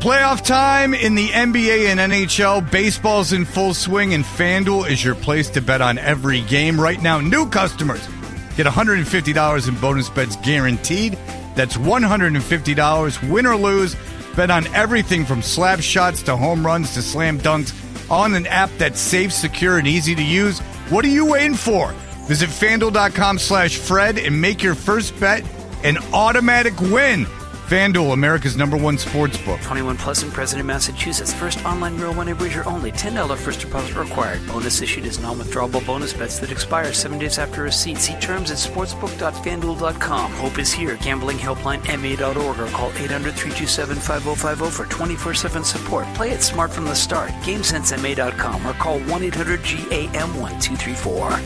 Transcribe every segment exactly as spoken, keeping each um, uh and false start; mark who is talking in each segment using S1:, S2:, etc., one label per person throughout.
S1: Playoff time in the N B A and N H L. Baseball's in full swing, and FanDuel is your place to bet on every game. Right now, new customers get one hundred fifty dollars in bonus bets guaranteed. That's one hundred fifty dollars, win or lose. Bet on everything from slap shots to home runs to slam dunks on an app that's safe, secure, and easy to use. What are you waiting for? Visit FanDuel.com slash Fred and make your first bet an automatic win. FanDuel, America's number one sports book.
S2: twenty-one plus in President, Massachusetts. First online real money wager only. ten dollars first deposit required. Bonus issued as non-withdrawable bonus bets that expire seven days after receipt. See terms at sportsbook dot fan duel dot com. Hope is here. Gambling helpline M A dot org or call eight hundred, three two seven, five oh five oh for twenty-four seven support. Play it smart from the start. game sense M A dot com or call one eight hundred G A M one two three four.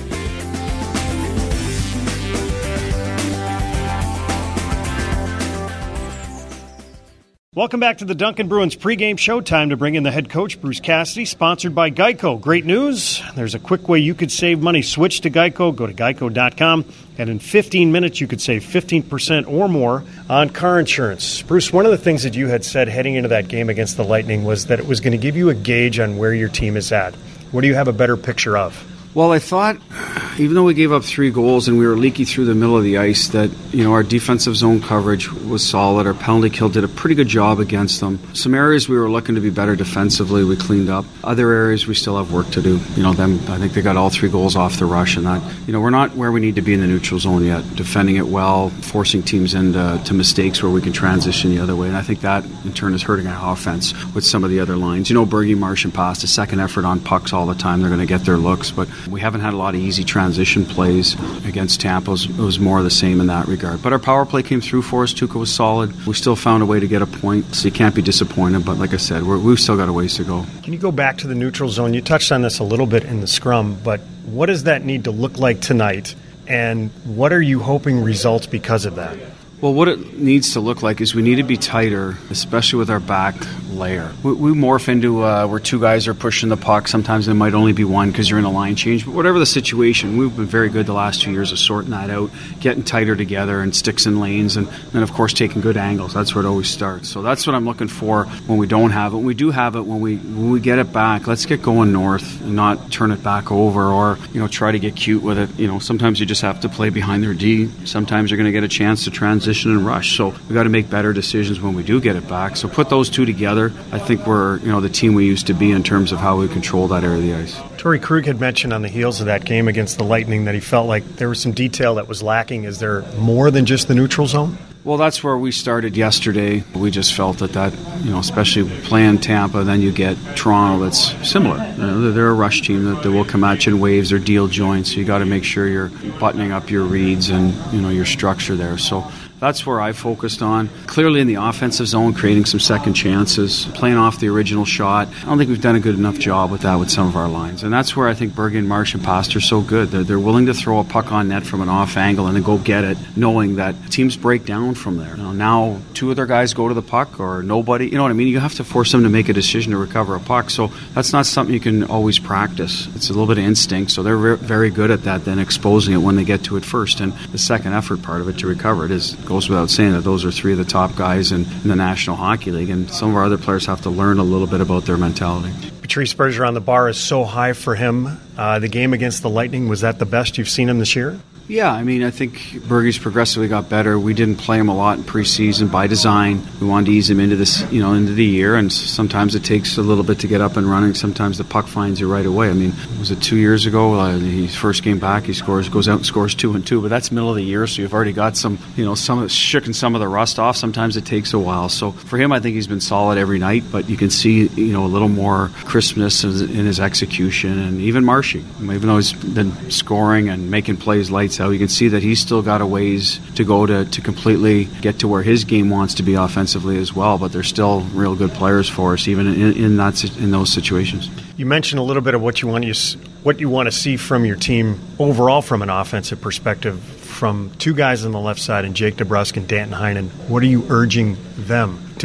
S3: Welcome back to the Duncan Bruins pregame show. Time to bring in the head coach, Bruce Cassidy, sponsored by Geico. Great news. There's a quick way you could save money. Switch to Geico. Go to geico dot com. And in fifteen minutes, you could save fifteen percent or more on car insurance. Bruce, one of the things that you had said heading into that game against the Lightning was that it was going to give you a gauge on where your team is at. What do you have a better picture of?
S4: Well, I thought, even though we gave up three goals and we were leaky through the middle of the ice, that, you know, our defensive zone coverage was solid. Our penalty kill did a pretty good job against them. Some areas we were looking to be better defensively, we cleaned up. Other areas we still have work to do. You know, them, I think they got all three goals off the rush, and that, you know, we're not where we need to be in the neutral zone yet. Defending it well, forcing teams into to mistakes where we can transition the other way, and I think that in turn is hurting our offense with some of the other lines. You know, Bergie, Marsh, and Past, a second effort on pucks all the time. They're going to get their looks, but we haven't had a lot of easy transition plays against Tampa. It was, it was more of the same in that regard. But our power play came through for us. Tuukka was solid. We still found a way to get a point, so you can't be disappointed. But like I said, we're, we've still got a ways to go. Can
S3: you go back to the neutral zone? You touched on this a little bit in the scrum, but what does that need to look like tonight? And what are you hoping results because of that?
S4: Well, what it needs to look like is we need to be tighter, especially with our back layer. We, we morph into uh, where two guys are pushing the puck. Sometimes it might only be one because you're in a line change. But whatever the situation, we've been very good the last two years of sorting that out, getting tighter together and sticks in lanes, and then, of course, taking good angles. That's where it always starts. So that's what I'm looking for when we don't have it. When we do have it, when we when we get it back, let's get going north and not turn it back over or, you know, try to get cute with it. You know, sometimes you just have to play behind their D. Sometimes you're going to get a chance to transition and rush. So we've got to make better decisions when we do get it back. So put those two together. I think we're, you know, the team we used to be in terms of how we control that area of the ice.
S3: Torrey Krug had mentioned on the heels of that game against the Lightning that he felt like there was some detail that was lacking. Is there more than just the neutral zone?
S4: Well, that's where we started yesterday. We just felt that that, you know, especially playing Tampa, then you get Toronto that's similar. You know, they're a rush team that they will come at you in waves or deal joints. So you got to make sure you're buttoning up your reads and, you know, your structure there. So that's where I focused on. Clearly in the offensive zone, creating some second chances, playing off the original shot. I don't think we've done a good enough job with that with some of our lines. And that's where I think Bergen, Marsh, and Past are so good. They're, they're willing to throw a puck on net from an off angle and then go get it, knowing that teams break down from there. You know, now two of their guys go to the puck or nobody. You know what I mean? You have to force them to make a decision to recover a puck. So that's not something you can always practice. It's a little bit of instinct. So they're very good at that, then exposing it when they get to it first. And the second effort part of it to recover it is goes without saying that those are three of the top guys in, in the National Hockey League, and some of our other players have to learn a little bit about their mentality.
S3: Patrice Bergeron, the bar is so high for him. Uh, the game against the Lightning, was that the best you've seen him this year?
S4: Yeah, I mean, I think Bergie's progressively got better. We didn't play him a lot in preseason by design. We wanted to ease him into this, you know, into the year, and sometimes it takes a little bit to get up and running. Sometimes the puck finds you right away. I mean, was it two years ago? Uh, his first game back, he scores, goes out and scores two and two, but that's middle of the year, so you've already got some, you know, some shooken some of the rust off. Sometimes it takes a while. So for him, I think he's been solid every night, but you can see, you know, a little more crispness in his execution, and even Marshy, even though he's been scoring and making plays lights out, you can see that he's still got a ways to go to, to completely get to where his game wants to be offensively as well, but they're still real good players for us, even in, in, that, in those situations.
S3: You mentioned a little bit of what you want to, what you want to see from your team overall from an offensive perspective, from two guys on the left side and Jake DeBrusk and Danton Heinen. What are you urging them to do?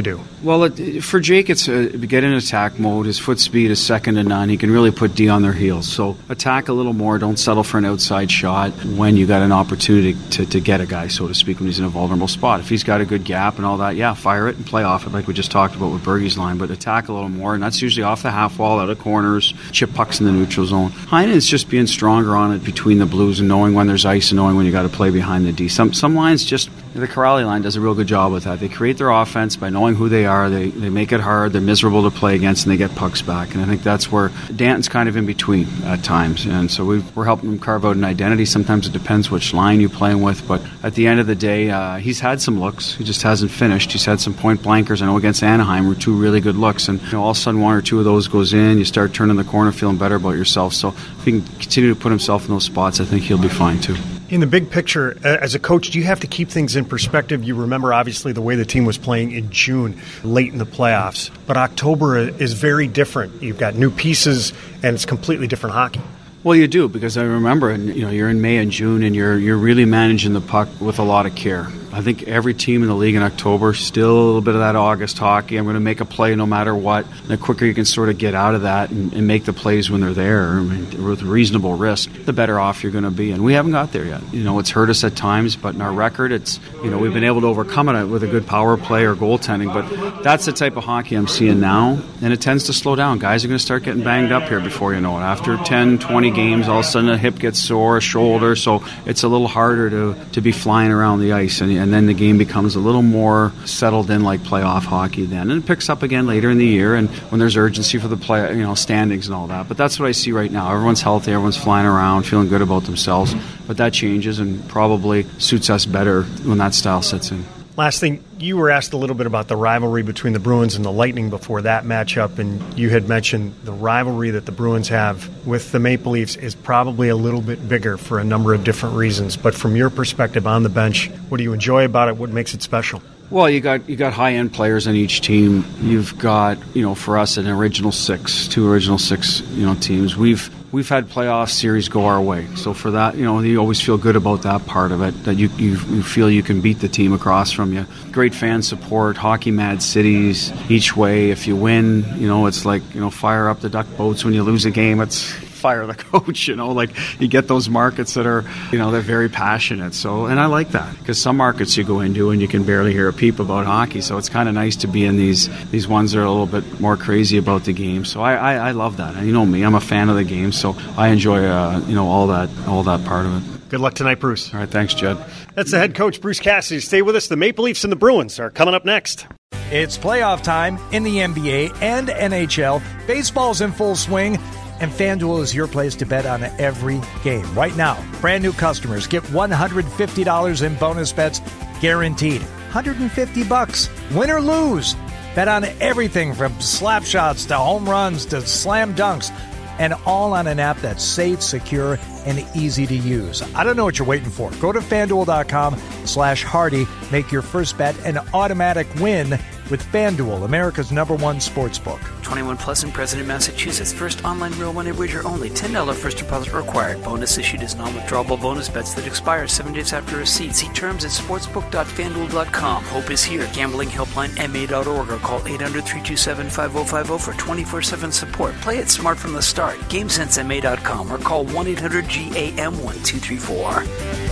S4: Well, it, for Jake, it's a, get in attack mode. His foot speed is second to none. He can really put D on their heels. So attack a little more. Don't settle for an outside shot when you got an opportunity to, to get a guy, so to speak, when he's in a vulnerable spot. If he's got a good gap and all that, yeah, fire it and play off it like we just talked about with Bergie's line. But attack a little more, and that's usually off the half wall, out of corners, chip pucks in the neutral zone. Heinen's just being stronger on it between the Blues and knowing when there's ice and knowing when you got to play behind the D. Some some lines just, the Corrali line does a real good job with that. They create their offense by knowing who they are. They they make it hard. They're miserable to play against, and they get pucks back. And I think that's where Danton's kind of in between at times. And so we've, we're helping him carve out an identity. Sometimes it depends which line you're playing with. But at the end of the day, uh, he's had some looks. He just hasn't finished. He's had some point blankers. I know against Anaheim were two really good looks. And you know, all of a sudden one or two of those goes in. You start turning the corner, feeling better about yourself. So if he can continue to put himself in those spots, I think he'll be fine too.
S3: In the big picture, as a coach, do you have to keep things in perspective? You remember, obviously, the way the team was playing in June, late in the playoffs. But October is very different. You've got new pieces, and it's completely different hockey.
S4: Well, you do, because I remember, and you know, you're in May and June, and you're you're really managing the puck with a lot of care. I think every team in the league in October, still a little bit of that August hockey. I'm going to make a play no matter what. And the quicker you can sort of get out of that and, and make the plays when they're there, I mean, with reasonable risk, the better off you're going to be. And we haven't got there yet. You know, it's hurt us at times, but in our record, it's, you know, we've been able to overcome it with a good power play or goaltending. But that's the type of hockey I'm seeing now, and it tends to slow down. Guys are going to start getting banged up here before you know it. After ten, twenty games, all of a sudden a hip gets sore, a shoulder, so it's a little harder to, to be flying around the ice. And, and then the game becomes a little more settled in like playoff hockey then. And it picks up again later in the year and when there's urgency for the play, you know, standings and all that. But that's what I see right now. Everyone's healthy, everyone's flying around, feeling good about themselves. But that changes and probably suits us better when that style sets in.
S3: Last thing, you were asked a little bit about the rivalry between the Bruins and the Lightning before that matchup, and you had mentioned the rivalry that the Bruins have with the Maple Leafs is probably a little bit bigger for a number of different reasons. But from your perspective on the bench, what do you enjoy about it? What makes it special?
S4: Well, you got you got high end players on each team. You've got, you know, for us an original six, two original six, you know, teams. We've we've had playoff series go our way. So for that, you know, you always feel good about that part of it, that you you, you feel you can beat the team across from you. Great fan support, hockey mad cities each way. If you win, you know, it's like, you know, fire up the duck boats. When you lose a game, it's fire the coach, you know, like you get those markets that are, you know, they're very passionate. So, and I like that, because some markets you go into and you can barely hear a peep about hockey. So it's kind of nice to be in these these ones that are a little bit more crazy about the game. So I, I, I love that. And you know me, I'm a fan of the game, so I enjoy, uh, you know, all that all that part of it.
S3: Good luck tonight, Bruce.
S4: All right, thanks, Jed.
S3: That's the head coach, Bruce Cassidy. Stay with us. The Maple Leafs and the Bruins are coming up next.
S5: It's playoff time in the N B A and N H L. Baseball's in full swing, and FanDuel is your place to bet on every game. Right now, brand new customers get one hundred fifty dollars in bonus bets guaranteed. one hundred fifty bucks, win or lose. Bet on everything from slap shots to home runs to slam dunks, and all on an app that's safe, secure, and easy to use. I don't know what you're waiting for. Go to FanDuel.com slash Hardy. Make your first bet an automatic win with FanDuel, America's number one sportsbook.
S2: twenty-one plus and present in Massachusetts. First online real money wager only. ten dollars first deposit required. Bonus issued as non-withdrawable bonus bets that expire seven days after receipt. See terms at sportsbook dot fanduel dot com. Hope is here. Gambling helpline M A dot org or call eight hundred, three two seven, five oh five oh for twenty-four seven support. Play it smart from the start. GameSense M A dot com or call one eight hundred G A M one two three four.